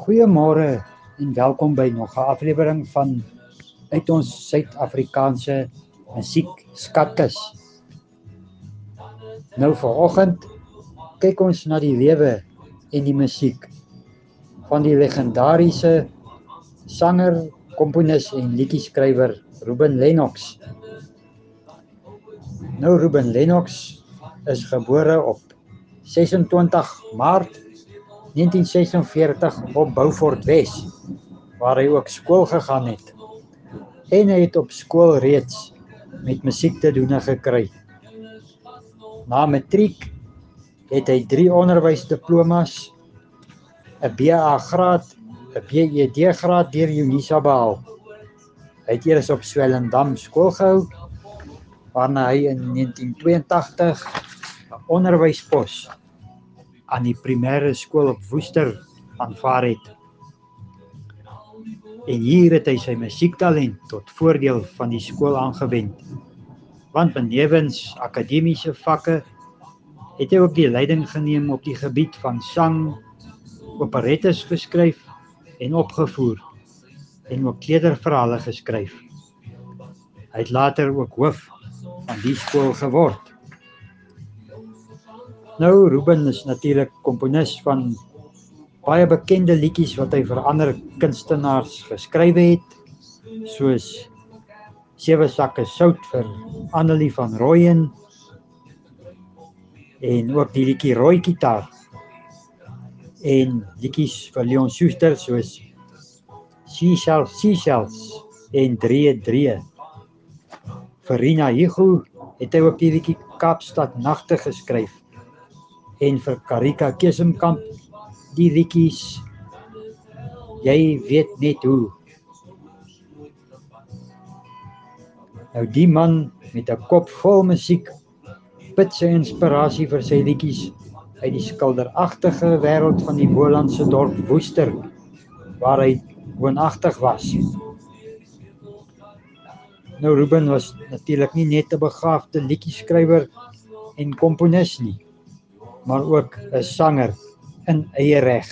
Goeiemôre en welkom by nog 'n aflewering van uit ons Suid-Afrikaanse musiekskatkis. Nou vanoggend kyk ons na die lewe en die musiek van die legendariese sanger, komponis en liedjie-skrywer Ruben Lennox. Nou Ruben Lennox is gebore op 26 Maart 1946 op Beaufort Wes, waar hy ook skool gegaan het. En hy het op skool reeds met musiek te doen gekry. Na matriek het hy 3 onderwysdiplomas, 'n BA graad, 'n BEd graad deur Unisa behaal. Hy het eers op Swellendam skool gehou, waarna hy in 1982 'n onderwyspos aan die primêre skool op Woester aanvaar het. En hier het hy sy musiektalent tot voordeel van die skool aangewend. Want benewens akademiese vakke het hy ook die leiding geneem op die gebied van sang, operettes geskryf en opgevoer en ook kleuterverhale geskryf. Hy het later ook hoof van die skool geword. Nou, Ruben is natuurlik komponis van baie bekende liedjies wat hy vir ander kunstenaars geskryf het, soos 7 sakke sout vir Annelie van Rooyen en ook die liedjie Rooi Gitaar en liedjies vir Leon Schuster soos Seashells en Dree. Vir Rina Hugo het hy ook die liedjie Kaapstad Nagte geskryf en vir Karika Kesemkamp die liedjies Jy weet net hoe. Nou die man met 'n kop vol musiek put sy inspirasie vir sy liedjies uit die skilderagtige wêreld van die Bolandse dorp Woester, waar hy woonagtig was. Nou Ruben was natuurlik nie net 'n begaafde liedjieskrywer en komponis nie, maar ook 'n sanger in eie reg.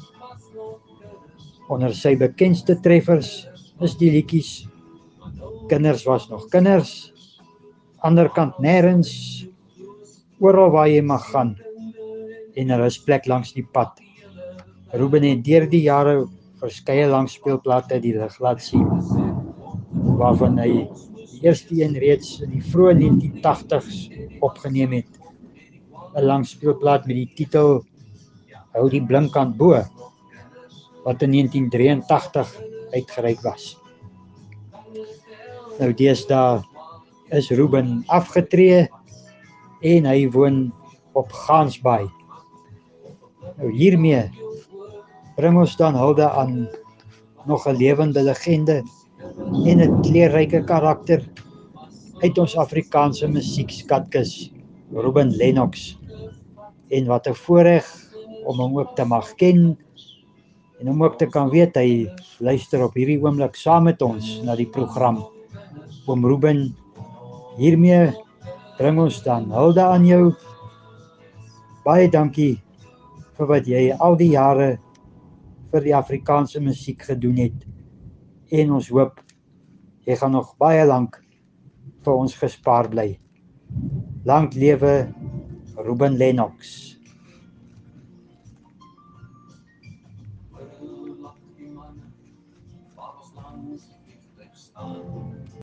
Onder sy bekendste treffers is die liedjies Kinders was nog kinders, Anderkant nêrens, Oral waar jy mag gaan en 'n rusplek langs die pad. Ruben het deur die jare verskeie langspeelplate die lig laat sien, waarvan hy die eerste een reeds in die vroeë 1980s opgeneem het. 'n langspeelplaat met die titel Hou die blinkkant bo, wat in 1983 uitgereik was. Nou deesdae is Ruben afgetree en hy woon op Gansbaai. Nou hiermee bring ons dan hulde aan nog 'n lewende legende en 'n kleurryke karakter uit ons Afrikaanse musiekskatkis, Ruben Lennox. En wat 'n voorreg om hom ook te mag ken en om ook te kan weet hy luister op hierdie oomblik saam met ons na die program. Oom Ruben, hiermee bring ons dan hulde aan jou. Baie dankie vir wat jy al die jare vir die Afrikaanse musiek gedoen het. En ons hoop jy gaan nog baie lank vir ons gespaar bly. Lank lewe Ruben Lennox.